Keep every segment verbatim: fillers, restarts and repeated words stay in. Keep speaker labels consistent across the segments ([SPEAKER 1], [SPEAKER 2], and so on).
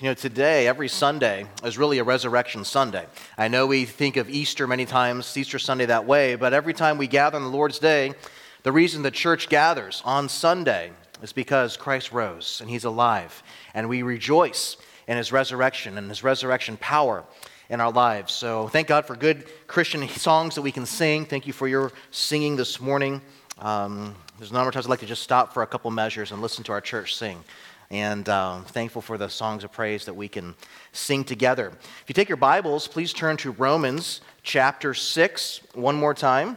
[SPEAKER 1] You know, today, every Sunday, is really a resurrection Sunday. I know we think of Easter many times, Easter Sunday that way, but every time we gather on the Lord's Day, the reason the church gathers on Sunday is because Christ rose and he's alive, and we rejoice in his resurrection and his resurrection power in our lives. So thank God for good Christian songs that we can sing. Thank you for your singing this morning. Um, there's a number of times I'd like to just stop for a couple measures and listen to our church sing. And um, thankful for the songs of praise that we can sing together. If you take your Bibles, please turn to Romans chapter six one more time.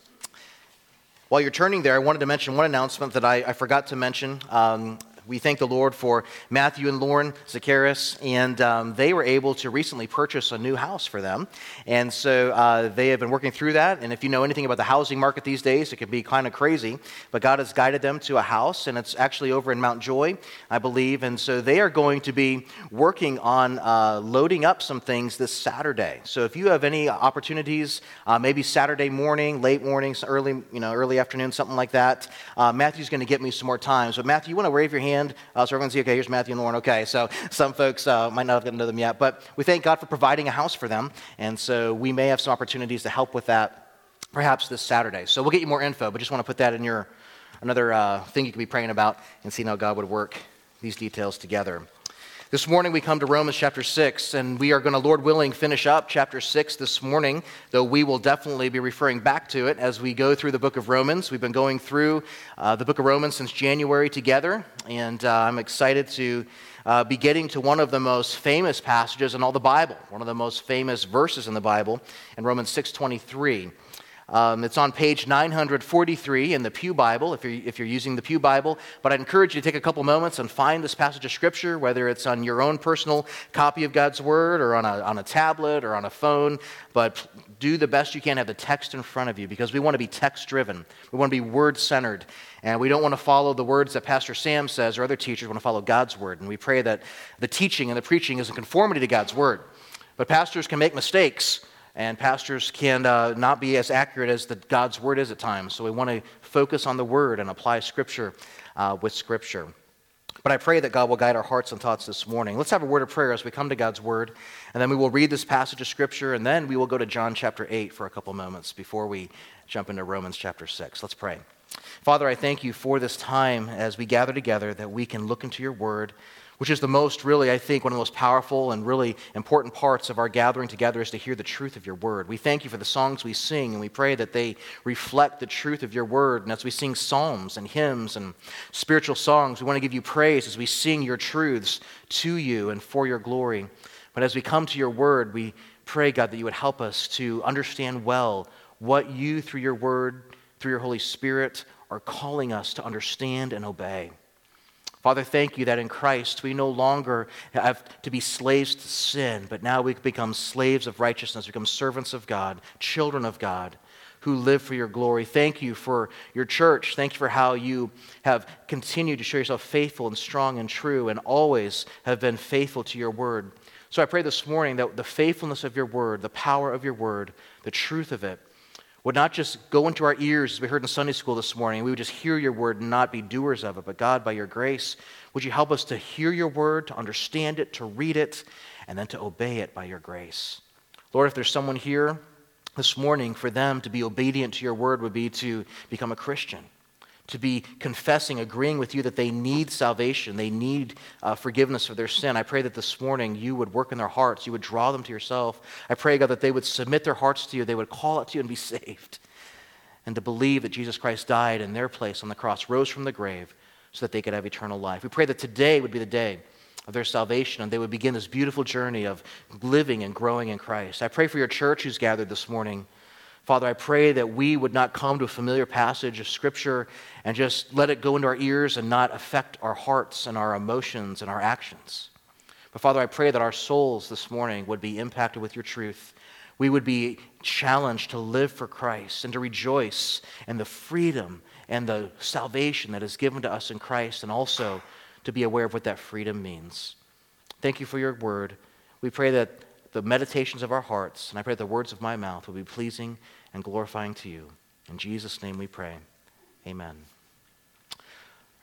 [SPEAKER 1] While you're turning there, I wanted to mention one announcement that I, I forgot to mention. Um, we thank the Lord for Matthew and Lauren Zakaris, and um, they were able to recently purchase a new house for them. And so uh, they have been working through that. And if you know anything about the housing market these days, it can be kind of crazy. But God has guided them to a house, and it's actually over in Mount Joy, I believe. And so they are going to be working on uh, loading up some things this Saturday. So if you have any opportunities, uh, maybe Saturday morning, late morning, early, you know, early afternoon, something like that, uh, Matthew's going to get me some more times. But Matthew, you want to wave your hand? Uh, so everyone can see, okay, here's Matthew and Lauren. Okay, so some folks uh, might not have gotten to know them yet, but we thank God for providing a house for them, and so we may have some opportunities to help with that perhaps this Saturday. So we'll get you more info, but just want to put that in your another uh, thing you can be praying about and seeing how God would work these details together. This morning we come to Romans chapter six, and we are going to, Lord willing, finish up chapter six this morning, though we will definitely be referring back to it as we go through the book of Romans. We've been going through uh, the book of Romans since January together, and uh, I'm excited to uh, be getting to one of the most famous passages in all the Bible, one of the most famous verses in the Bible, in Romans six twenty-three. Um, it's on page nine forty-three in the Pew Bible, if you're, if you're using the Pew Bible. But I'd encourage you to take a couple moments and find this passage of Scripture, whether it's on your own personal copy of God's Word or on a, on a tablet or on a phone. But do the best you can, have the text in front of you, because we want to be text-driven. We want to be word-centered. And we don't want to follow the words that Pastor Sam says or other teachers. We want to follow God's Word. And we pray that the teaching and the preaching is in conformity to God's Word. But pastors can make mistakes. And pastors can uh, not be as accurate as the God's Word is at times. So we want to focus on the Word and apply Scripture uh, with Scripture. But I pray that God will guide our hearts and thoughts this morning. Let's have a word of prayer as we come to God's Word. And then we will read this passage of Scripture. And then we will go to John chapter eight for a couple moments before we jump into Romans chapter six. Let's pray. Father, I thank you for this time as we gather together that we can look into your Word, which is the most, really, I think, one of the most powerful and really important parts of our gathering together is to hear the truth of your word. We thank you for the songs we sing, and we pray that they reflect the truth of your word. And as we sing psalms and hymns and spiritual songs, we want to give you praise as we sing your truths to you and for your glory. But as we come to your word, we pray, God, that you would help us to understand well what you, through your word, through your Holy Spirit, are calling us to understand and obey. Father, thank you that in Christ we no longer have to be slaves to sin, but now we become slaves of righteousness, become servants of God, children of God, who live for your glory. Thank you for your church. Thank you for how you have continued to show yourself faithful and strong and true and always have been faithful to your word. So I pray this morning that the faithfulness of your word, the power of your word, the truth of it, would not just go into our ears, as we heard in Sunday school this morning. We would just hear your word and not be doers of it. But God, by your grace, would you help us to hear your word, to understand it, to read it, and then to obey it by your grace. Lord, if there's someone here this morning, for them to be obedient to your word would be to become a Christian, to be confessing, agreeing with you that they need salvation, they need uh, forgiveness of their sin. I pray that this morning you would work in their hearts, you would draw them to yourself. I pray, God, that they would submit their hearts to you, they would call out to you and be saved, and to believe that Jesus Christ died in their place on the cross, rose from the grave, so that they could have eternal life. We pray that today would be the day of their salvation, and they would begin this beautiful journey of living and growing in Christ. I pray for your church who's gathered this morning. Father, I pray that we would not come to a familiar passage of Scripture and just let it go into our ears and not affect our hearts and our emotions and our actions. But Father, I pray that our souls this morning would be impacted with your truth. We would be challenged to live for Christ and to rejoice in the freedom and the salvation that is given to us in Christ, and also to be aware of what that freedom means. Thank you for your word. We pray that the meditations of our hearts, and I pray that the words of my mouth will be pleasing and glorifying to you. In Jesus' name we pray. Amen. We're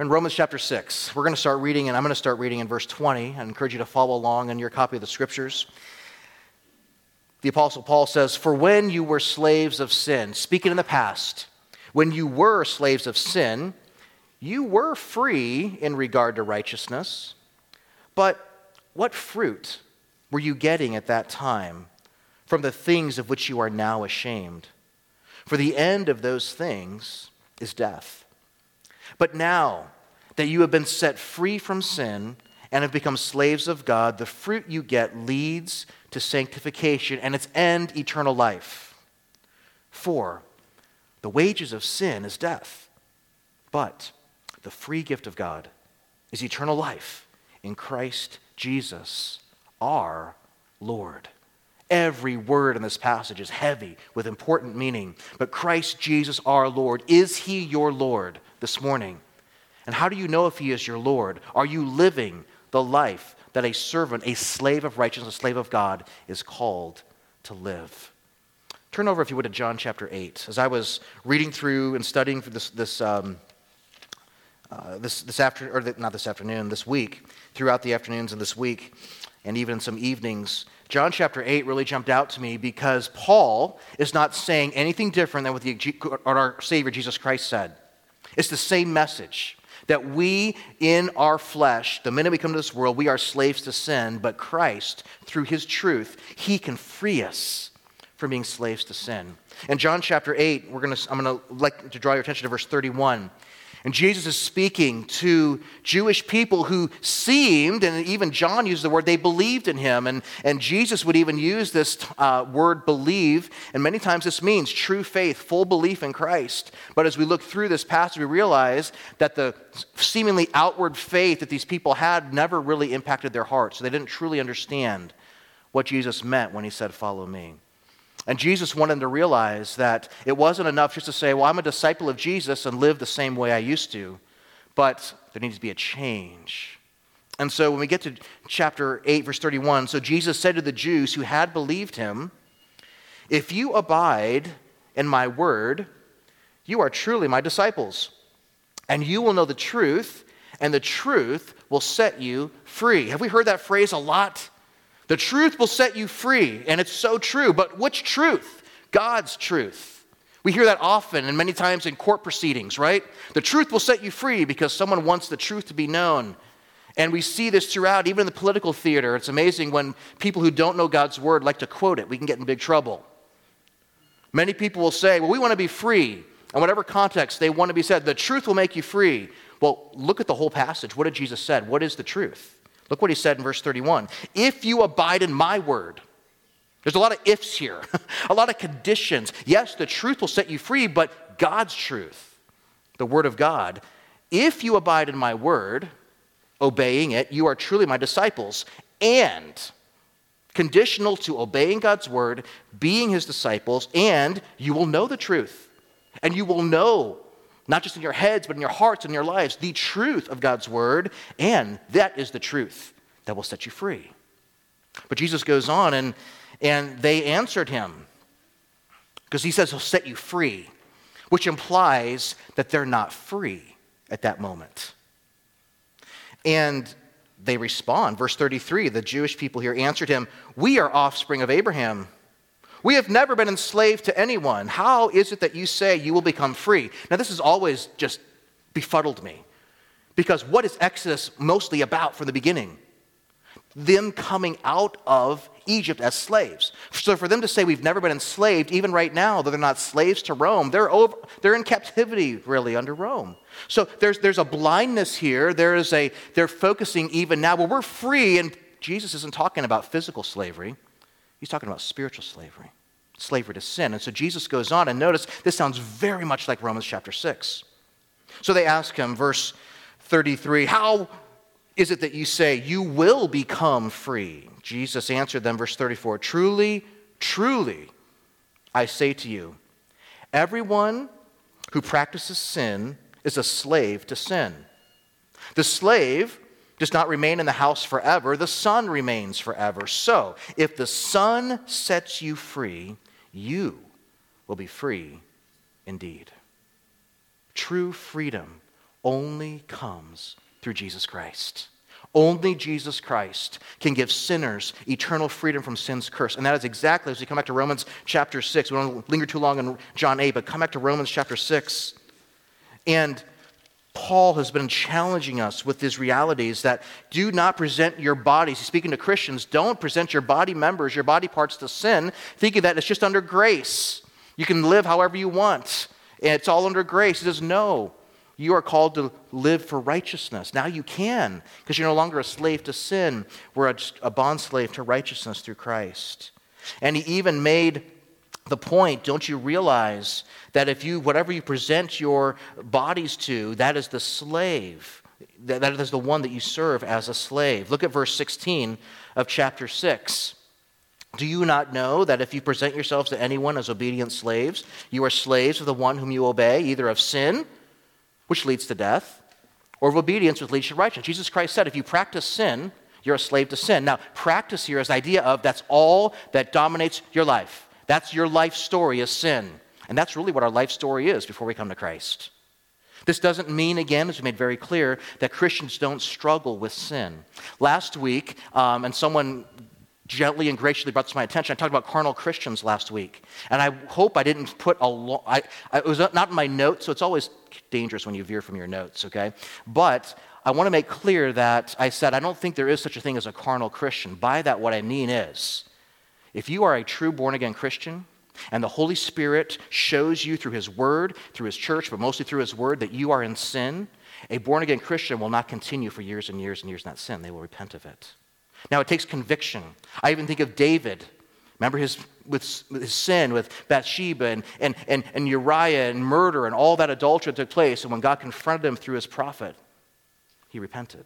[SPEAKER 1] In Romans chapter six, we're going to start reading, and I'm going to start reading in verse twenty. I encourage you to follow along in your copy of the Scriptures. The Apostle Paul says, "For when you were slaves of sin," speaking in the past, when you were slaves of sin, you were free in regard to righteousness. But what fruit were you getting at that time from the things of which you are now ashamed? For the end of those things is death. But now that you have been set free from sin and have become slaves of God, the fruit you get leads to sanctification and its end, eternal life. For the wages of sin is death, but the free gift of God is eternal life in Christ Jesus, our Lord. Every word in this passage is heavy with important meaning. But Christ Jesus, our Lord, is He your Lord this morning? And how do you know if He is your Lord? Are you living the life that a servant, a slave of righteousness, a slave of God, is called to live? Turn over, if you would, to John chapter eight. As I was reading through and studying for this this um, uh, this this afternoon, or the, not this afternoon, this week, throughout the afternoons of this week, and even some evenings, John chapter eight really jumped out to me because Paul is not saying anything different than what the, our Savior Jesus Christ said. It's the same message, that we in our flesh, the minute we come to this world, we are slaves to sin, but Christ, through His truth, He can free us from being slaves to sin. In John chapter eight, we're going to, I'm going to like to draw your attention to verse thirty-one. And Jesus is speaking to Jewish people who seemed, and even John used the word, they believed in Him. And, and Jesus would even use this uh, word believe. And many times this means true faith, full belief in Christ. But as we look through this passage, we realize that the seemingly outward faith that these people had never really impacted their hearts. So they didn't truly understand what Jesus meant when He said, "Follow me." And Jesus wanted them to realize that it wasn't enough just to say, well, I'm a disciple of Jesus and live the same way I used to, but there needs to be a change. And so when we get to chapter eight, verse thirty-one, so Jesus said to the Jews who had believed Him, "If you abide in my word, you are truly my disciples, and you will know the truth, and the truth will set you free." Have we heard that phrase a lot? The truth will set you free, and it's so true. But which truth? God's truth. We hear that often and many times in court proceedings, right? The truth will set you free because someone wants the truth to be known. And we see this throughout, even in the political theater. It's amazing when people who don't know God's word like to quote it. We can get in big trouble. Many people will say, well, we want to be free. In whatever context they want to be said, the truth will make you free. Well, look at the whole passage. What did Jesus say? What is the truth? Look what He said in verse thirty-one. "If you abide in my word." There's a lot of ifs here, a lot of conditions. Yes, the truth will set you free, but God's truth, the word of God. "If you abide in my word," obeying it, "you are truly my disciples." And conditional to obeying God's word, being His disciples, and you will know the truth. And you will know, not just in your heads, but in your hearts and your lives, the truth of God's word, and that is the truth that will set you free. But Jesus goes on, and, and they answered Him, because He says He'll set you free, which implies that they're not free at that moment. And they respond, verse thirty-three, the Jewish people here answered Him, "We are offspring of Abraham. We have never been enslaved to anyone. How is it that you say you will become free?" Now, this has always just befuddled me. Because what is Exodus mostly about from the beginning? Them coming out of Egypt as slaves. So for them to say we've never been enslaved, even right now, that they're not slaves to Rome, they're over, they're in captivity, really, under Rome. So there's there's a blindness here. There is a, they're focusing even now, well, we're free, and Jesus isn't talking about physical slavery. He's talking about spiritual slavery, slavery to sin. And so Jesus goes on, and notice this sounds very much like Romans chapter six. So they ask Him, verse thirty-three, "How is it that you say you will become free?" Jesus answered them, verse thirty-four, "Truly, truly, I say to you, everyone who practices sin is a slave to sin. The slave does not remain in the house forever. The Son remains forever. So, if the Son sets you free, you will be free indeed." True freedom only comes through Jesus Christ. Only Jesus Christ can give sinners eternal freedom from sin's curse. And that is exactly, as we come back to Romans chapter six, we don't linger too long in John eight, but come back to Romans chapter six. And Paul has been challenging us with these realities that do not present your bodies. He's speaking to Christians. Don't present your body members, your body parts to sin, thinking that it's just under grace. You can live however you want, and it's all under grace. He says, no. You are called to live for righteousness. Now you can, because you're no longer a slave to sin. We're a, a bondslave to righteousness through Christ. And he even made the point, don't you realize that if you, whatever you present your bodies to, that is the slave. That, that is the one that you serve as a slave. Look at verse sixteen of chapter six. Do you not know that if you present yourselves to anyone as obedient slaves, you are slaves of the one whom you obey, either of sin, which leads to death, or of obedience, which leads to righteousness? Jesus Christ said, if you practice sin, you're a slave to sin. Now, practice here is the idea of that's all that dominates your life. That's your life story is sin. And that's really what our life story is before we come to Christ. This doesn't mean, again, as we made very clear, that Christians don't struggle with sin. Last week, um, and someone gently and graciously brought this to my attention. I talked about carnal Christians last week. And I hope I didn't put a lot, I, I, it was not in my notes, so it's always dangerous when you veer from your notes, okay? But I want to make clear that I said I don't think there is such a thing as a carnal Christian. By that, what I mean is, if you are a true born-again Christian, and the Holy Spirit shows you through His Word, through His church, but mostly through His Word, that you are in sin, a born-again Christian will not continue for years and years and years in that sin. They will repent of it. Now, it takes conviction. I even think of David. Remember his with, with his sin with Bathsheba and, and, and, and Uriah and murder and all that adultery that took place. And when God confronted him through his prophet, he repented.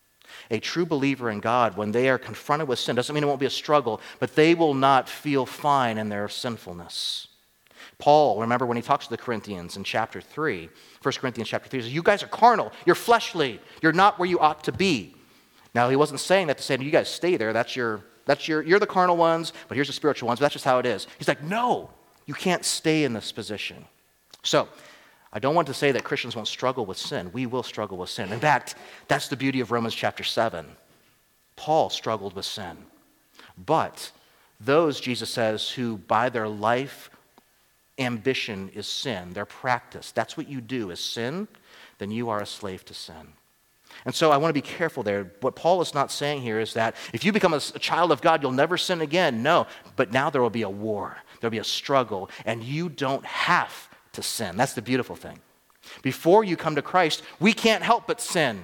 [SPEAKER 1] A true believer in God, when they are confronted with sin, doesn't mean it won't be a struggle, but they will not feel fine in their sinfulness. Paul, remember when he talks to the Corinthians in chapter three, First Corinthians chapter three, he says, you guys are carnal, you're fleshly, you're not where you ought to be. Now, he wasn't saying that to say, you guys stay there, that's your, that's your, you're the carnal ones, but here's the spiritual ones, but that's just how it is. He's like, no, you can't stay in this position. So, I don't want to say that Christians won't struggle with sin. We will struggle with sin. In fact, that's the beauty of Romans chapter seven. Paul struggled with sin. But those, Jesus says, who by their life ambition is sin, their practice, that's what you do is sin, then you are a slave to sin. And so I want to be careful there. What Paul is not saying here is that if you become a, a child of God, you'll never sin again. No, but now there will be a war. There will be a struggle, and you don't have to sin. That's the beautiful thing. Before you come to Christ, we can't help but sin.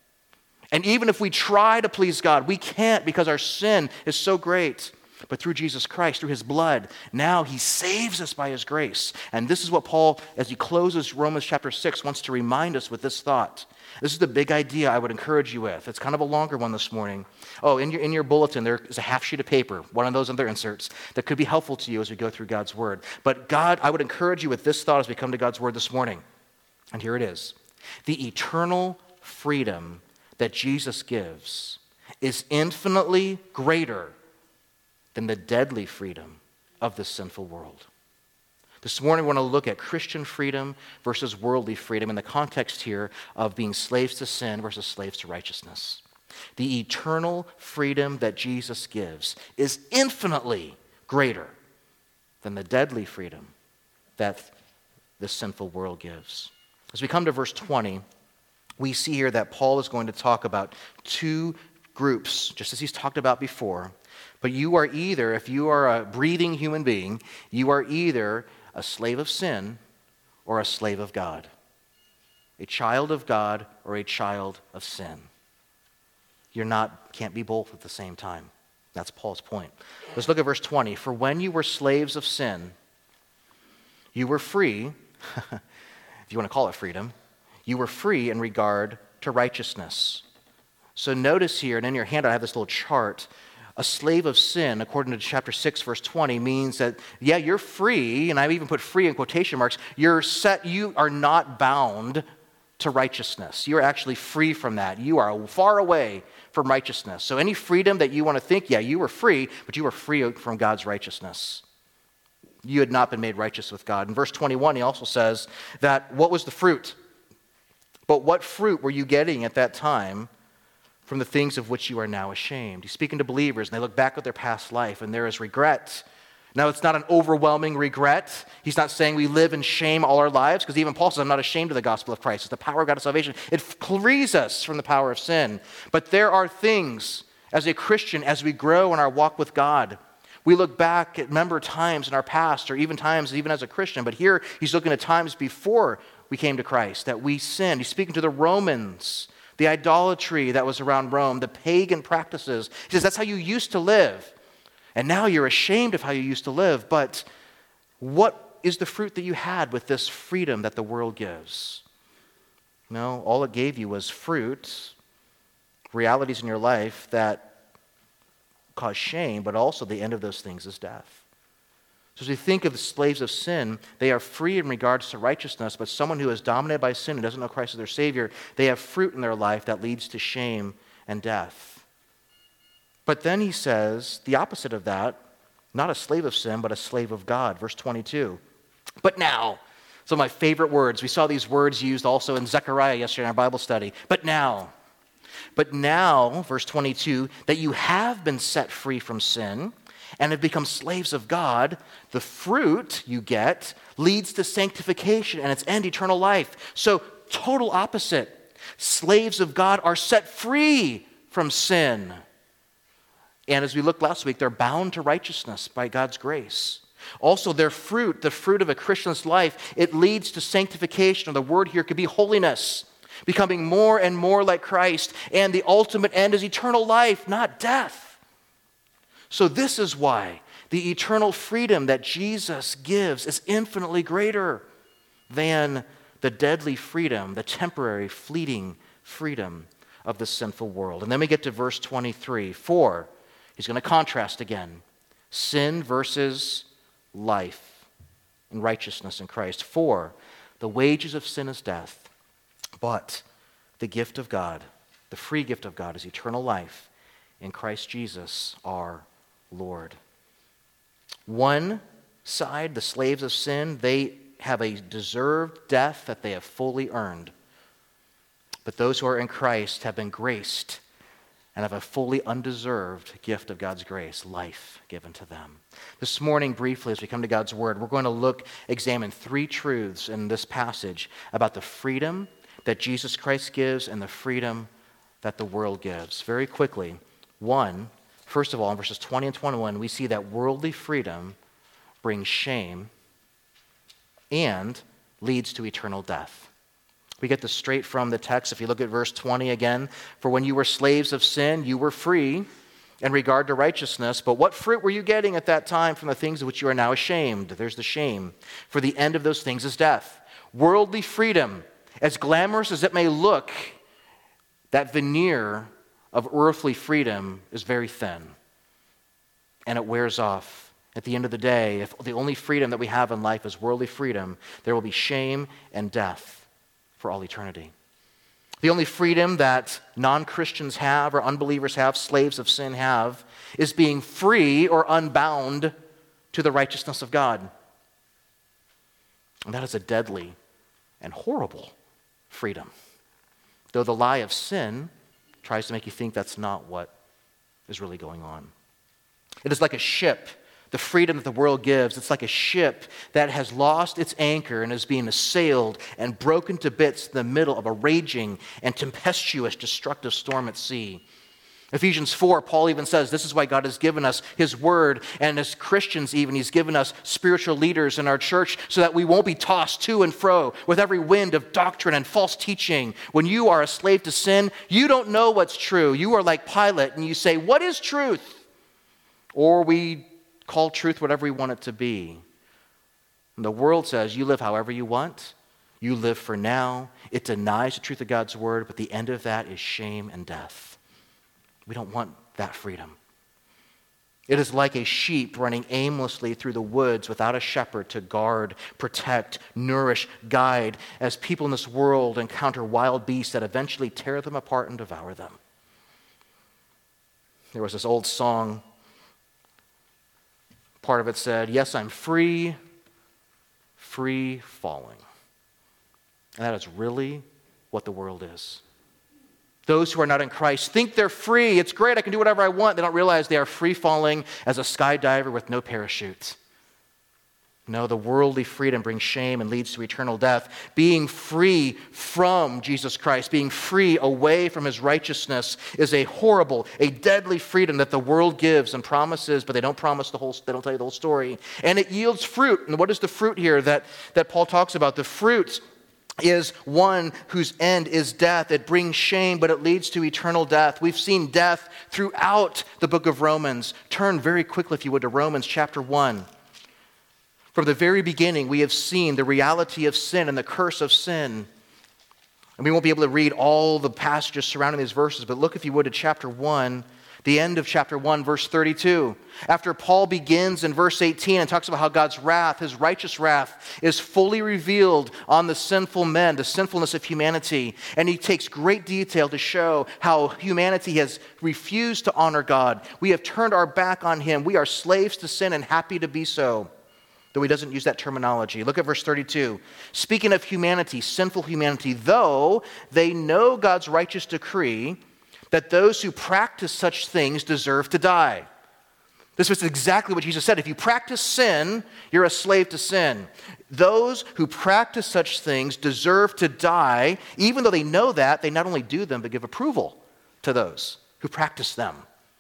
[SPEAKER 1] And even if we try to please God, we can't because our sin is so great. But through Jesus Christ, through His blood, now He saves us by His grace. And this is what Paul, as he closes Romans chapter six, wants to remind us with this thought. This is the big idea I would encourage you with. It's kind of a longer one this morning. Oh, in your, in your bulletin, there is a half sheet of paper, one of those other inserts, that could be helpful to you as we go through God's Word. But God, I would encourage you with this thought as we come to God's Word this morning. And here it is. The eternal freedom that Jesus gives is infinitely greater than the deadly freedom of this sinful world. This morning, we're going to look at Christian freedom versus worldly freedom in the context here of being slaves to sin versus slaves to righteousness. The eternal freedom that Jesus gives is infinitely greater than the deadly freedom that this sinful world gives. As we come to verse twenty, we see here that Paul is going to talk about two groups, just as he's talked about before. But you are either, if you are a breathing human being, you are either a slave of sin or a slave of God. A child of God or a child of sin. You're not, can't be both at the same time. That's Paul's point. Let's look at verse twenty. For when you were slaves of sin, you were free, if you want to call it freedom, you were free in regard to righteousness. So notice here, and in your handout I have this little chart. A slave of sin, according to chapter six, verse twenty, means that, yeah, you're free, and I've even put free in quotation marks. You're set, you are not bound to righteousness. You're actually free from that. You are far away from righteousness. So any freedom that you want to think, yeah, you were free, but you were free from God's righteousness. You had not been made righteous with God. In verse twenty-one, he also says that what was the fruit? But what fruit were you getting at that time from the things of which you are now ashamed? He's speaking to believers, and they look back at their past life, and there is regret. Now, it's not an overwhelming regret. He's not saying we live in shame all our lives, because even Paul says, I'm not ashamed of the gospel of Christ. It's the power of God of salvation. It frees us from the power of sin. But there are things, as a Christian, as we grow in our walk with God, we look back at remember times in our past, or even times even as a Christian, but here he's looking at times before we came to Christ, that we sinned. He's speaking to the Romans, the idolatry that was around Rome, the pagan practices. He says, that's how you used to live. And now you're ashamed of how you used to live. But what is the fruit that you had with this freedom that the world gives? No, all it gave you was fruit, realities in your life that cause shame, but also the end of those things is death. So as we think of the slaves of sin, they are free in regards to righteousness, but someone who is dominated by sin and doesn't know Christ as their Savior, they have fruit in their life that leads to shame and death. But then he says the opposite of that, not a slave of sin, but a slave of God. Verse twenty-two. But now, some of my favorite words. We saw these words used also in Zechariah yesterday in our Bible study. But now, but now, verse twenty-two, that you have been set free from sin and have become slaves of God, the fruit you get leads to sanctification and its end, eternal life. So, total opposite. Slaves of God are set free from sin. And as we looked last week, they're bound to righteousness by God's grace. Also, their fruit, the fruit of a Christian's life, it leads to sanctification, or the word here could be holiness, becoming more and more like Christ. And the ultimate end is eternal life, not death. So this is why the eternal freedom that Jesus gives is infinitely greater than the deadly freedom, the temporary, fleeting freedom of the sinful world. And then we get to verse twenty-three. For, he's going to contrast again, sin versus life and righteousness in Christ. For, the wages of sin is death, but the gift of God, the free gift of God, is eternal life in Christ Jesus our Lord. One side, the slaves of sin, they have a deserved death that they have fully earned. But those who are in Christ have been graced and have a fully undeserved gift of God's grace, life given to them. This morning, briefly, as we come to God's Word, we're going to look, examine three truths in this passage about the freedom that Jesus Christ gives and the freedom that the world gives. Very quickly, one, first of all, in verses twenty and twenty-one, we see that worldly freedom brings shame and leads to eternal death. We get this straight from the text. If you look at verse twenty again, for when you were slaves of sin, you were free in regard to righteousness. But what fruit were you getting at that time from the things of which you are now ashamed? There's the shame. For the end of those things is death. Worldly freedom, as glamorous as it may look, that veneer of earthly freedom is very thin, and it wears off. At the end of the day, if the only freedom that we have in life is worldly freedom, there will be shame and death for all eternity. The only freedom that non-Christians have, or unbelievers have, slaves of sin have, is being free or unbound to the righteousness of God. And that is a deadly and horrible freedom. Though the lie of sin tries to make you think that's not what is really going on. It is like a ship, the freedom that the world gives. It's like a ship that has lost its anchor and is being assailed and broken to bits in the middle of a raging and tempestuous, destructive storm at sea. Ephesians four, Paul even says this is why God has given us his word, and as Christians even, he's given us spiritual leaders in our church so that we won't be tossed to and fro with every wind of doctrine and false teaching. When you are a slave to sin, you don't know what's true. You are like Pilate and you say, what is truth? Or we call truth whatever we want it to be. And the world says you live however you want. You live for now. It denies the truth of God's word, but the end of that is shame and death. We don't want that freedom. It is like a sheep running aimlessly through the woods without a shepherd to guard, protect, nourish, guide, as people in this world encounter wild beasts that eventually tear them apart and devour them. There was this old song. Part of it said, yes, I'm free, free falling. And that is really what the world is. Those who are not in Christ think they're free. It's great, I can do whatever I want. They don't realize they are free falling as a skydiver with no parachute. No, the worldly freedom brings shame and leads to eternal death. Being free from Jesus Christ, being free away from his righteousness is a horrible, a deadly freedom that the world gives and promises, but they don't promise the whole, they don't tell you the whole story. And it yields fruit. And what is the fruit here that, that Paul talks about? The fruit is one whose end is death. It brings shame, but it leads to eternal death. We've seen death throughout the book of Romans. Turn very quickly, if you would, to Romans chapter one. From the very beginning, we have seen the reality of sin and the curse of sin. And we won't be able to read all the passages surrounding these verses, but look, if you would, at chapter one, the end of chapter one, verse thirty-two. After Paul begins in verse eighteen and talks about how God's wrath, his righteous wrath, is fully revealed on the sinful men, the sinfulness of humanity. And he takes great detail to show how humanity has refused to honor God. We have turned our back on him. We are slaves to sin and happy to be so. Though he doesn't use that terminology. Look at verse thirty-two. Speaking of humanity, sinful humanity, though they know God's righteous decree that those who practice such things deserve to die. This was exactly what Jesus said. If you practice sin, you're a slave to sin. Those who practice such things deserve to die. Even though they know that, they not only do them, but give approval to those who practice them.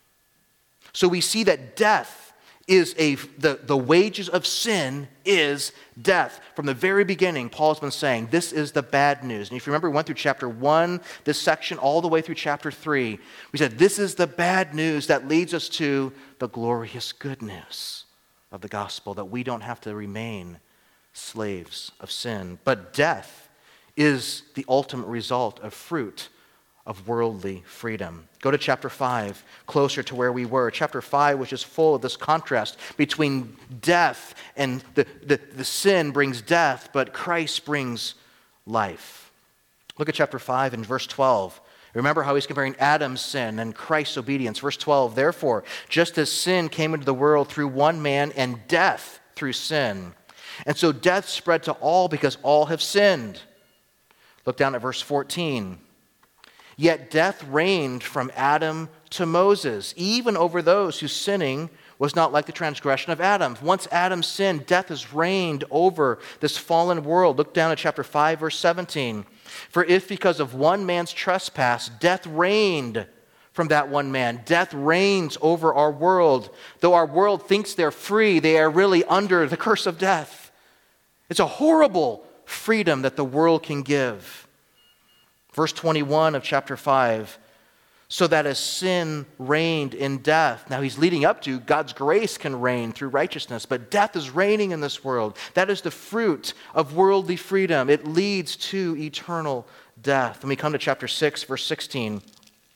[SPEAKER 1] So we see that death is a, the, the wages of sin is death. From the very beginning, Paul's been saying, this is the bad news. And if you remember, we went through chapter one, this section, all the way through chapter three. We said, this is the bad news that leads us to the glorious good news of the gospel, that we don't have to remain slaves of sin. But death is the ultimate result of fruit of worldly freedom. Go to chapter five, closer to where we were. Chapter five, which is full of this contrast between death and the, the, the sin brings death, but Christ brings life. Look at chapter five and verse twelve. Remember how he's comparing Adam's sin and Christ's obedience. Verse twelve, therefore, just as sin came into the world through one man and death through sin, and so death spread to all because all have sinned. Look down at verse fourteen. Yet death reigned from Adam to Moses, even over those whose sinning was not like the transgression of Adam. Once Adam sinned, death has reigned over this fallen world. Look down at chapter five, verse seventeen. For if because of one man's trespass, death reigned from that one man, death reigns over our world. Though our world thinks they're free, they are really under the curse of death. It's a horrible freedom that the world can give. Verse twenty-one of chapter five, so that as sin reigned in death. Now he's leading up to God's grace can reign through righteousness, but death is reigning in this world. That is the fruit of worldly freedom. It leads to eternal death. And we come to chapter six, verse sixteen.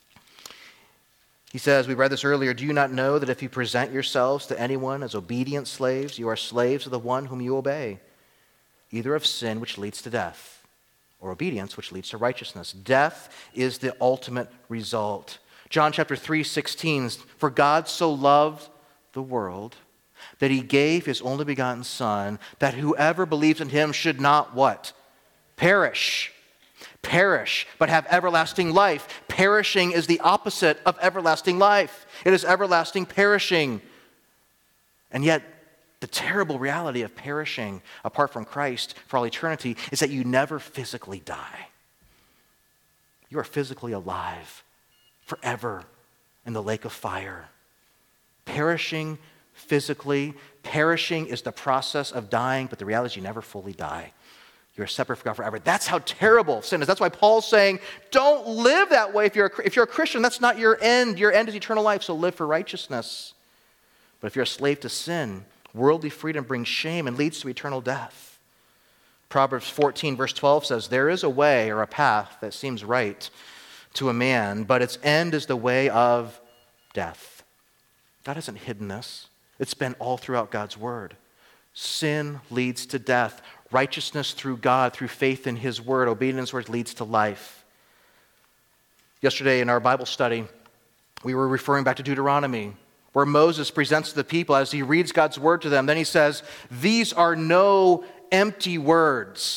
[SPEAKER 1] He says, we read this earlier, do you not know that if you present yourselves to anyone as obedient slaves, you are slaves of the one whom you obey, either of sin which leads to death, or obedience, which leads to righteousness. Death is the ultimate result. John chapter three, sixteen, for God so loved the world that he gave his only begotten Son, that whoever believes in him should not what? Perish. Perish, but have everlasting life. Perishing is the opposite of everlasting life. It is everlasting perishing. And yet, the terrible reality of perishing apart from Christ for all eternity is that you never physically die. You are physically alive forever in the lake of fire. Perishing physically, perishing is the process of dying, but the reality is you never fully die. You're separate from God forever. That's how terrible sin is. That's why Paul's saying, don't live that way. If you're a, if you're a Christian, that's not your end. Your end is eternal life, so live for righteousness. But if you're a slave to sin, worldly freedom brings shame and leads to eternal death. Proverbs fourteen, verse twelve says, there is a way or a path that seems right to a man, but its end is the way of death. God hasn't hidden this. It's been all throughout God's word. Sin leads to death. Righteousness through God, through faith in his word, obedience to his word leads to life. Yesterday in our Bible study, we were referring back to Deuteronomy, where Moses presents to the people as he reads God's word to them. Then he says, these are no empty words.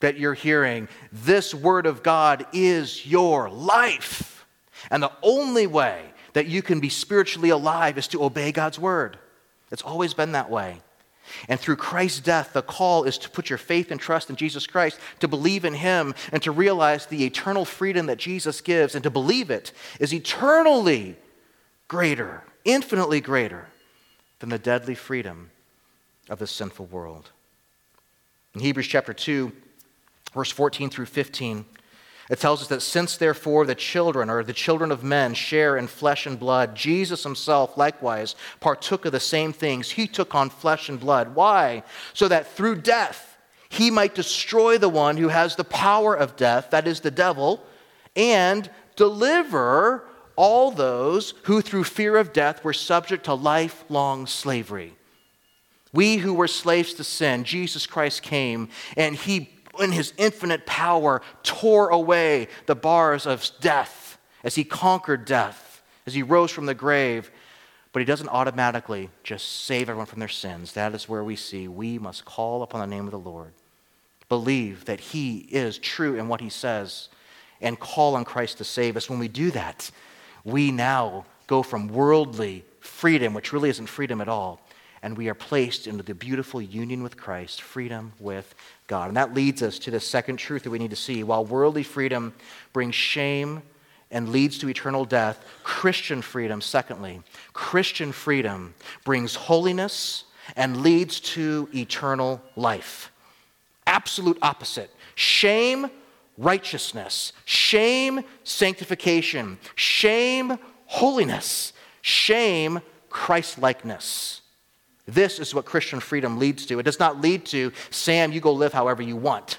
[SPEAKER 1] that you're hearing, this word of God is your life. And the only way that you can be spiritually alive is to obey God's word. It's always been that way. And through Christ's death, the call is to put your faith and trust in Jesus Christ, to believe in him, and to realize the eternal freedom that Jesus gives. And to believe it is eternally greater, infinitely greater than the deadly freedom of the sinful world. In Hebrews chapter two, verse fourteen through fifteen, it tells us that since therefore the children or the children of men share in flesh and blood, Jesus himself likewise partook of the same things. He took on flesh and blood. Why? So that through death he might destroy the one who has the power of death, that is the devil, and deliver all those who through fear of death were subject to lifelong slavery. We who were slaves to sin, Jesus Christ came and he, in his infinite power, tore away the bars of death as he conquered death, as he rose from the grave. But he doesn't automatically just save everyone from their sins. That is where we see we must call upon the name of the Lord, believe that he is true in what he says, and call on Christ to save us. When we do that, we now go from worldly freedom, which really isn't freedom at all, and we are placed into the beautiful union with Christ, freedom with God. And that leads us to the second truth that we need to see. While worldly freedom brings shame and leads to eternal death, Christian freedom, secondly, Christian freedom brings holiness and leads to eternal life. Absolute opposite. Shame, righteousness. Shame, sanctification. Shame, holiness. Shame, Christ-likeness. This is what Christian freedom leads to. It does not lead to, Sam, you go live however you want.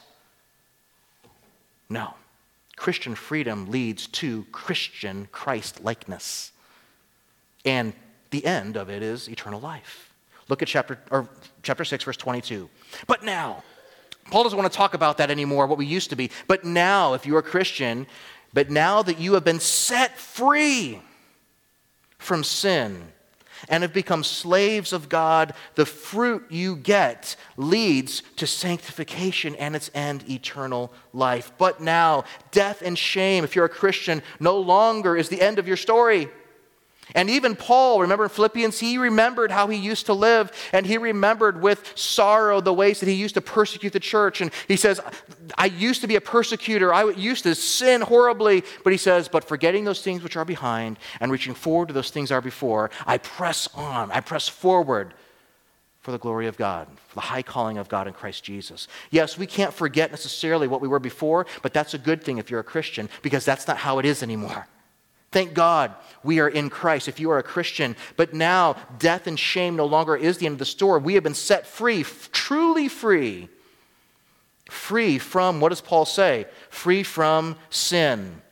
[SPEAKER 1] No. Christian freedom leads to Christian Christ-likeness. And the end of it is eternal life. Look at chapter, or chapter six, verse twenty-two. But now, Paul doesn't want to talk about that anymore, what we used to be. But now, if you are a Christian, but now that you have been set free from sin and have become slaves of God, the fruit you get leads to sanctification and its end, eternal life. But now, death and shame, if you're a Christian, no longer is the end of your story. And even Paul, remember in Philippians, he remembered how he used to live, and he remembered with sorrow the ways that he used to persecute the church. And he says, I used to be a persecutor. I used to sin horribly. But he says, but forgetting those things which are behind and reaching forward to those things that are before, I press on, I press forward for the glory of God, for the high calling of God in Christ Jesus. Yes, we can't forget necessarily what we were before, but that's a good thing if you're a Christian, because that's not how it is anymore. Thank God we are in Christ if you are a Christian. But now death and shame no longer is the end of the story. We have been set free, f- truly free. Free from, what does Paul say? Free from sin.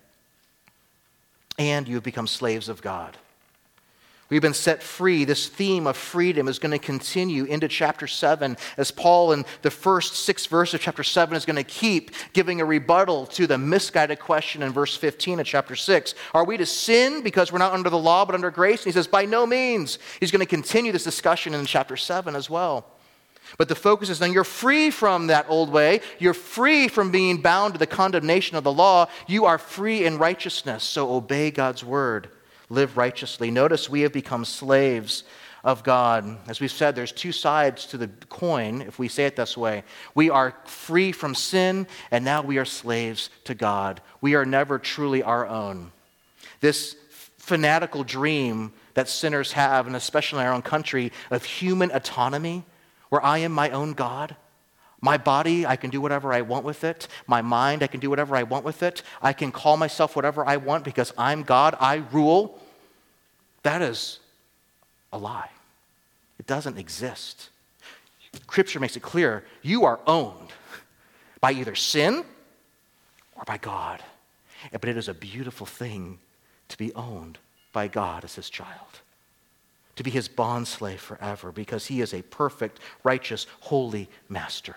[SPEAKER 1] And you have become slaves of God. We've been set free. This theme of freedom is going to continue into chapter seven, as Paul in the first six verses of chapter seven is going to keep giving a rebuttal to the misguided question in verse fifteen of chapter six. Are we to sin because we're not under the law but under grace? And he says, by no means. He's going to continue this discussion in chapter seven as well. But the focus is then you're free from that old way. You're free from being bound to the condemnation of the law. You are free in righteousness. So obey God's word. Live righteously. Notice we have become slaves of God. As we've said, there's two sides to the coin, if we say it this way. We are free from sin, and now we are slaves to God. We are never truly our own. This fanatical dream that sinners have, and especially in our own country, of human autonomy, where I am my own God. My body, I can do whatever I want with it. My mind, I can do whatever I want with it. I can call myself whatever I want because I'm God, I rule. That is a lie. It doesn't exist. Scripture makes it clear you are owned by either sin or by God. But it is a beautiful thing to be owned by God as his child, to be his bondslave forever because he is a perfect, righteous, holy master.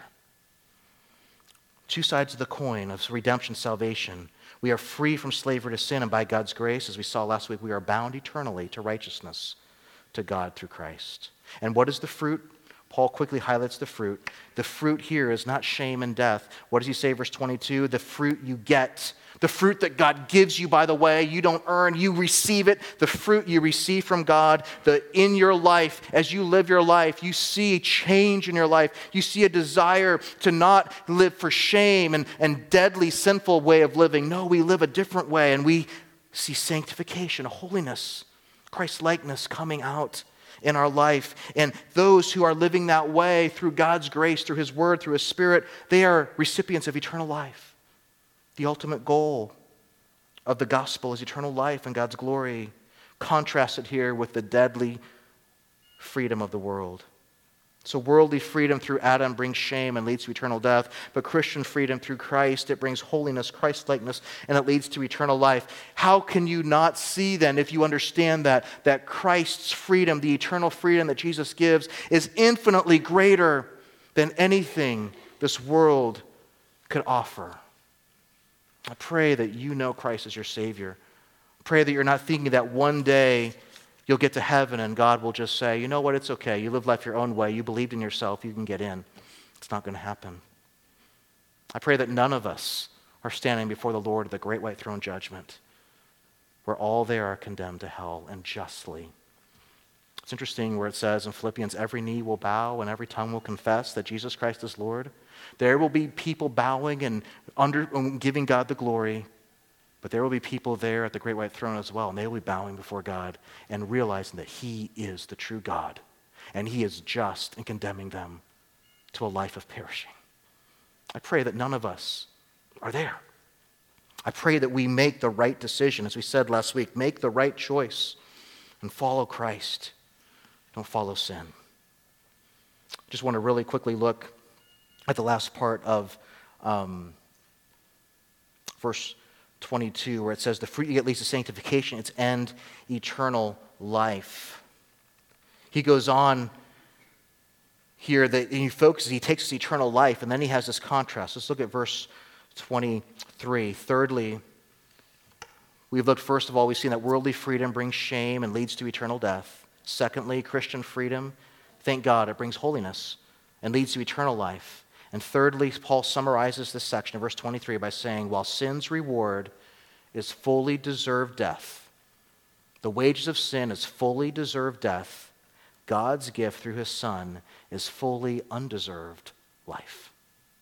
[SPEAKER 1] Two sides of the coin of redemption, salvation. We are free from slavery to sin, and by God's grace, as we saw last week, we are bound eternally to righteousness to God through Christ. And what is the fruit? Paul quickly highlights the fruit. The fruit here is not shame and death. What does he say, verse twenty-two? The fruit you get. The fruit that God gives you, by the way, you don't earn, you receive it. The fruit you receive from God, the in your life, as you live your life, you see change in your life. You see a desire to not live for shame and, and deadly sinful way of living. No, we live a different way, and we see sanctification, holiness, Christ-likeness coming out in our life. And those who are living that way through God's grace, through His Word, through His Spirit, they are recipients of eternal life. The ultimate goal of the gospel is eternal life and God's glory, contrasted here with the deadly freedom of the world. So worldly freedom through Adam brings shame and leads to eternal death, but Christian freedom through Christ, it brings holiness, Christ-likeness, and it leads to eternal life. How can you not see then, if you understand that, that Christ's freedom, the eternal freedom that Jesus gives, is infinitely greater than anything this world could offer? I pray that you know Christ as your Savior. Pray that you're not thinking that one day you'll get to heaven and God will just say, you know what, it's okay. You lived life your own way. You believed in yourself. You can get in. It's not going to happen. I pray that none of us are standing before the Lord at the great white throne judgment, where all there are condemned to hell, and justly. It's interesting where it says in Philippians, every knee will bow and every tongue will confess that Jesus Christ is Lord. There will be people bowing and under and giving God the glory, but there will be people there at the great white throne as well, and they will be bowing before God and realizing that He is the true God, and He is just in condemning them to a life of perishing. I pray that none of us are there. I pray that we make the right decision, as we said last week, make the right choice and follow Christ. Don't follow sin. Just want to really quickly look at the last part of um, verse twenty-two, where it says, the fruit you get leads to sanctification, its end, eternal life. He goes on here that he focuses, he takes this eternal life, and then he has this contrast. Let's look at verse twenty-three. Thirdly, we've looked, first of all, we've seen that worldly freedom brings shame and leads to eternal death. Secondly, Christian freedom, thank God, it brings holiness and leads to eternal life. And thirdly, Paul summarizes this section of verse twenty-three by saying, while sin's reward is fully deserved death, the wages of sin is fully deserved death, God's gift through His Son is fully undeserved life.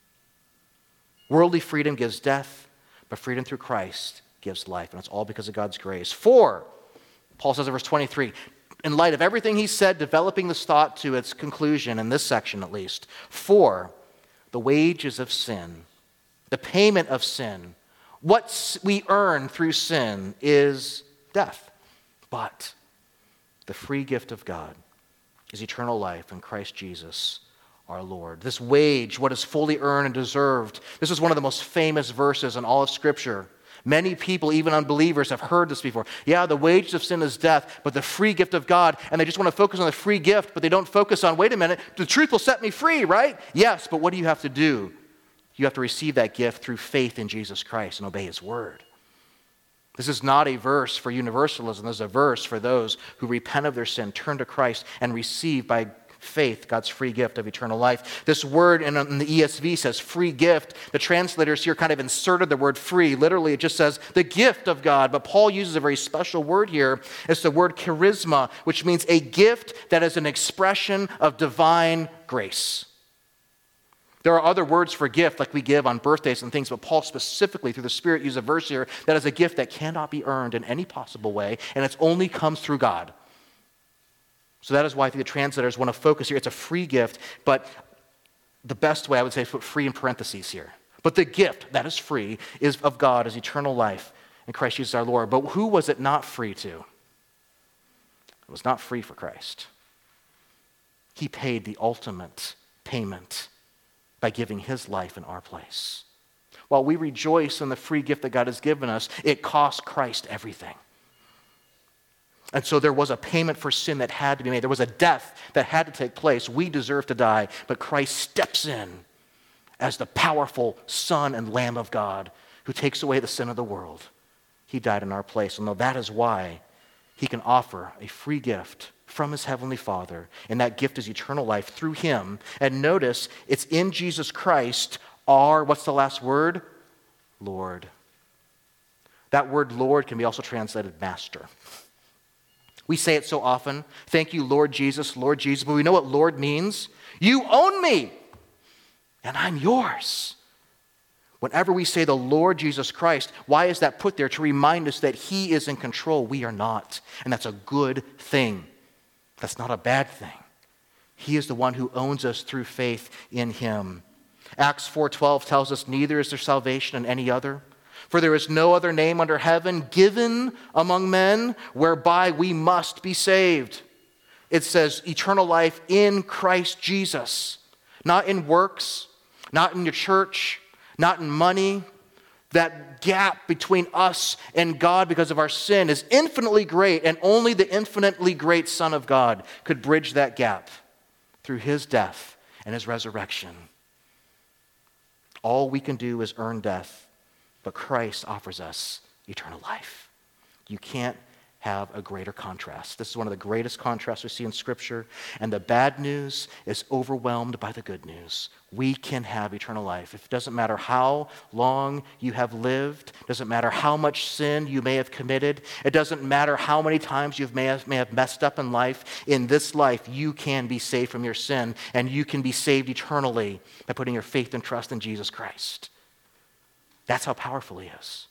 [SPEAKER 1] Worldly freedom gives death, but freedom through Christ gives life, and it's all because of God's grace. For, Paul says in verse twenty-three, in light of everything he said, developing this thought to its conclusion, in this section at least, for the wages of sin, the payment of sin, what we earn through sin is death. But the free gift of God is eternal life in Christ Jesus our Lord. This wage, what is fully earned and deserved, this is one of the most famous verses in all of Scripture. Many people, even unbelievers, have heard this before. Yeah, the wages of sin is death, but the free gift of God, and they just want to focus on the free gift, but they don't focus on, wait a minute, the truth will set me free, right? Yes, but what do you have to do? You have to receive that gift through faith in Jesus Christ and obey His word. This is not a verse for universalism. This is a verse for those who repent of their sin, turn to Christ, and receive by faith God's free gift of eternal life. This word in, in the E S V says free gift. The translators here kind of inserted the word free. Literally, it just says the gift of God. But Paul uses a very special word here. It's the word charisma, which means a gift that is an expression of divine grace. There are other words for gift, like we give on birthdays and things, but Paul specifically, through the Spirit, uses a verse here that is a gift that cannot be earned in any possible way, and it only comes through God. So that is why I think the translators want to focus here. It's a free gift, but the best way I would say is put free in parentheses here. But the gift that is free is of God is eternal life in Christ Jesus our Lord. But who was it not free to? It was not free for Christ. He paid the ultimate payment by giving His life in our place. While we rejoice in the free gift that God has given us, it cost Christ everything. And so there was a payment for sin that had to be made. There was a death that had to take place. We deserve to die, but Christ steps in as the powerful Son and Lamb of God who takes away the sin of the world. He died in our place. And that is why He can offer a free gift from his heavenly Father, and that gift is eternal life through him. And notice, it's in Jesus Christ, our, what's the last word? Lord. That word Lord can be also translated master. We say it so often, thank you, Lord Jesus, Lord Jesus, but we know what Lord means. You own me, and I'm yours. Whenever we say the Lord Jesus Christ, why is that put there? To remind us that he is in control. We are not. And that's a good thing. That's not a bad thing. He is the one who owns us through faith in him. Acts four twelve tells us, neither is there salvation in any other, for there is no other name under heaven given among men whereby we must be saved. It says eternal life in Christ Jesus, not in works, not in your church, not in money. That gap between us and God because of our sin is infinitely great, and only the infinitely great Son of God could bridge that gap through his death and his resurrection. All we can do is earn death, but Christ offers us eternal life. You can't have a greater contrast. This is one of the greatest contrasts we see in Scripture, and the bad news is overwhelmed by the good news. We can have eternal life. It doesn't matter how long you have lived, it doesn't matter how much sin you may have committed, it doesn't matter how many times you may have, may have messed up in life. In this life, you can be saved from your sin, and you can be saved eternally by putting your faith and trust in Jesus Christ. That's how powerful he is.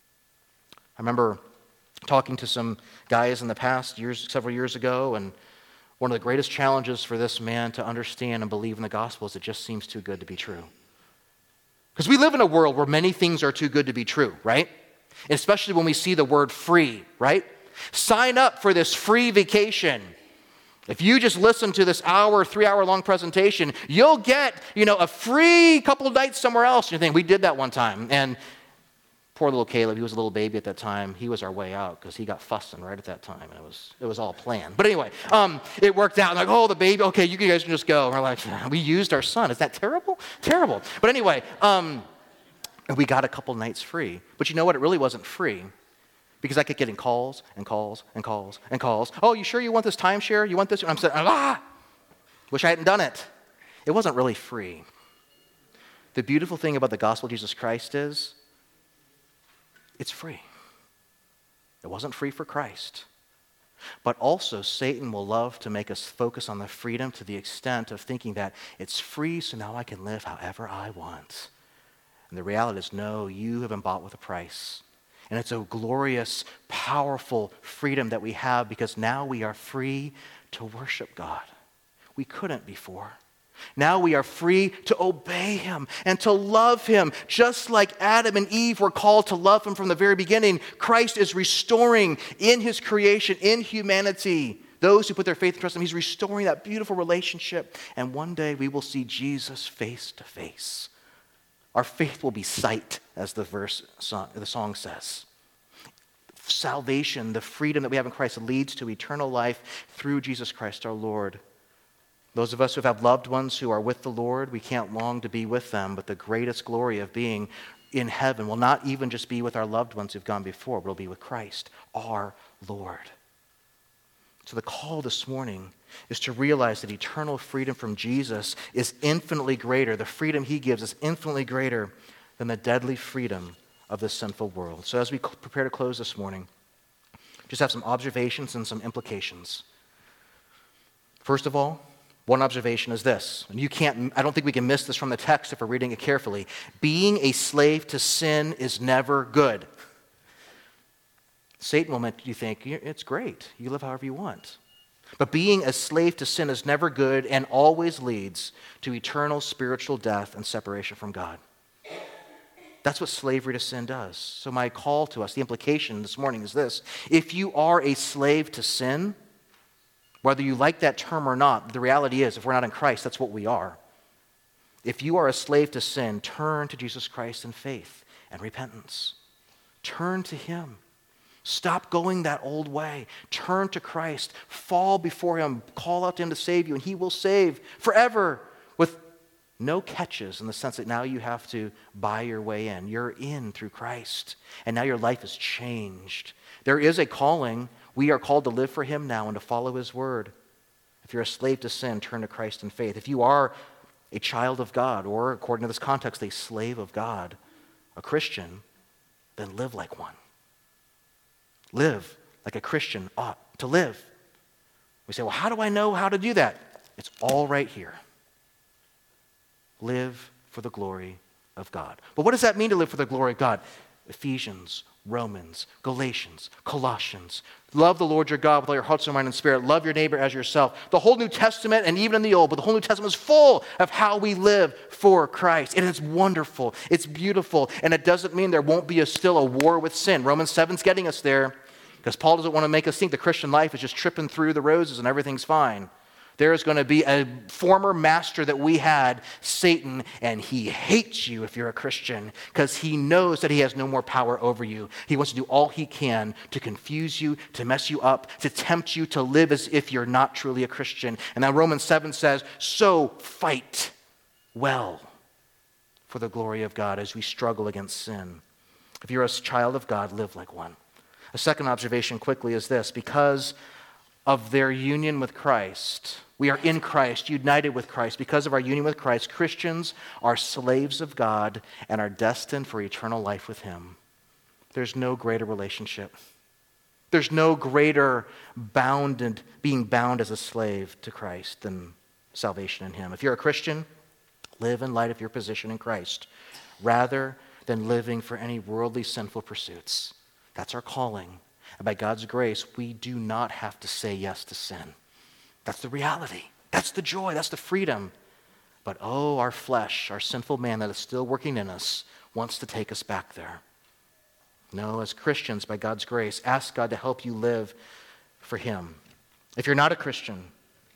[SPEAKER 1] I remember talking to some guys in the past, years, several years ago, and one of the greatest challenges for this man to understand and believe in the gospel is it just seems too good to be true. Because we live in a world where many things are too good to be true, right? And especially when we see the word free, right? Sign up for this free vacation. If you just listen to this hour, three-hour long presentation, you'll get, you know, a free couple of nights somewhere else. You think, we did that one time, and poor little Caleb, he was a little baby at that time. He was our way out because he got fussing right at that time, and it was it was all planned. But anyway, um, it worked out. Like, oh, the baby, okay, you guys can just go. And we're like, we used our son. Is that terrible? Terrible. But anyway, um, we got a couple nights free. But you know what? It really wasn't free because I kept getting calls and calls and calls and calls. Oh, you sure you want this timeshare? You want this? And I'm saying, ah, wish I hadn't done it. It wasn't really free. The beautiful thing about the gospel of Jesus Christ is it's free. It wasn't free for Christ. But also, Satan will love to make us focus on the freedom to the extent of thinking that it's free, so now I can live however I want. And the reality is, no, you have been bought with a price. And it's a glorious, powerful freedom that we have because now we are free to worship God. We couldn't before. Now we are free to obey him and to love him. Just like Adam and Eve were called to love him from the very beginning, Christ is restoring in his creation, in humanity, those who put their faith and trust in him. He's restoring that beautiful relationship. And one day we will see Jesus face to face. Our faith will be sight, as the verse, the song says. Salvation, the freedom that we have in Christ, leads to eternal life through Jesus Christ our Lord. Those of us who have loved ones who are with the Lord, we can't long to be with them, but the greatest glory of being in heaven will not even just be with our loved ones who've gone before, but it'll be with Christ, our Lord. So the call this morning is to realize that eternal freedom from Jesus is infinitely greater. The freedom he gives is infinitely greater than the deadly freedom of this sinful world. So as we prepare to close this morning, just have some observations and some implications. First of all, one observation is this, and you can't, I don't think we can miss this from the text if we're reading it carefully. Being a slave to sin is never good. Satan will make you think, it's great, you live however you want. But being a slave to sin is never good and always leads to eternal spiritual death and separation from God. That's what slavery to sin does. So my call to us, the implication this morning is this. If you are a slave to sin, whether you like that term or not, the reality is, if we're not in Christ, that's what we are. If you are a slave to sin, turn to Jesus Christ in faith and repentance. Turn to him. Stop going that old way. Turn to Christ. Fall before him. Call out to him to save you, and he will save forever with no catches in the sense that now you have to buy your way in. You're in through Christ, and now your life is changed. There is a calling We are called to live for him now and to follow his word. If you're a slave to sin, turn to Christ in faith. If you are a child of God, or according to this context, a slave of God, a Christian, then live like one. Live like a Christian ought to live. We say, well, how do I know how to do that? It's all right here. Live for the glory of God. But what does that mean to live for the glory of God? Ephesians, Romans, Galatians, Colossians. Love the Lord your God with all your heart, soul, mind, and spirit. Love your neighbor as yourself. The whole New Testament, and even in the Old, but the whole New Testament is full of how we live for Christ. And it's wonderful. It's beautiful. And it doesn't mean there won't be a, still a war with sin. Romans seven is getting us there because Paul doesn't want to make us think the Christian life is just tripping through the roses and everything's fine. There is going to be a former master that we had, Satan, and he hates you if you're a Christian because he knows that he has no more power over you. He wants to do all he can to confuse you, to mess you up, to tempt you to live as if you're not truly a Christian. And then Romans seven says, so fight well for the glory of God as we struggle against sin. If you're a child of God, live like one. A second observation quickly is this: because of their union with Christ, we are in Christ, united with Christ. Because of our union with Christ, Christians are slaves of God and are destined for eternal life with him. There's no greater relationship. There's no greater bound and being bound as a slave to Christ than salvation in him. If you're a Christian, live in light of your position in Christ rather than living for any worldly sinful pursuits. That's our calling. And by God's grace, we do not have to say yes to sin. That's the reality. That's the joy. That's the freedom. But oh, our flesh, our sinful man that is still working in us, wants to take us back there. No, as Christians, by God's grace, ask God to help you live for him. If you're not a Christian,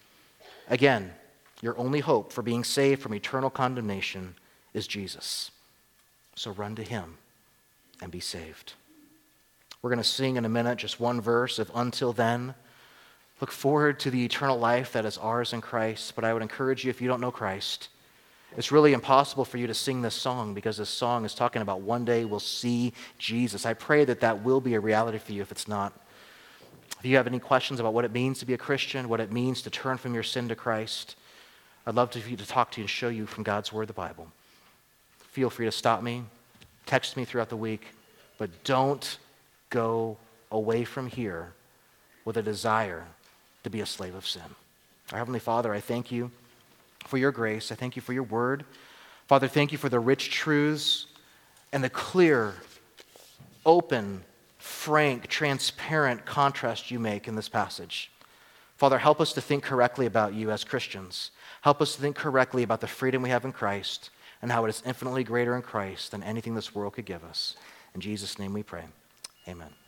[SPEAKER 1] again, your only hope for being saved from eternal condemnation is Jesus. So run to him and be saved. We're going to sing in a minute just one verse of Until Then. Look forward to the eternal life that is ours in Christ. But I would encourage you, if you don't know Christ, it's really impossible for you to sing this song because this song is talking about one day we'll see Jesus. I pray that that will be a reality for you if it's not. If you have any questions about what it means to be a Christian, what it means to turn from your sin to Christ, I'd love to, for you to talk to you and show you from God's Word, the Bible. Feel free to stop me, text me throughout the week, but don't go away from here with a desire to be a slave of sin. Our Heavenly Father, I thank you for your grace. I thank you for your word. Father, thank you for the rich truths and the clear, open, frank, transparent contrast you make in this passage. Father, help us to think correctly about you as Christians. Help us to think correctly about the freedom we have in Christ and how it is infinitely greater in Christ than anything this world could give us. In Jesus' name we pray. Amen.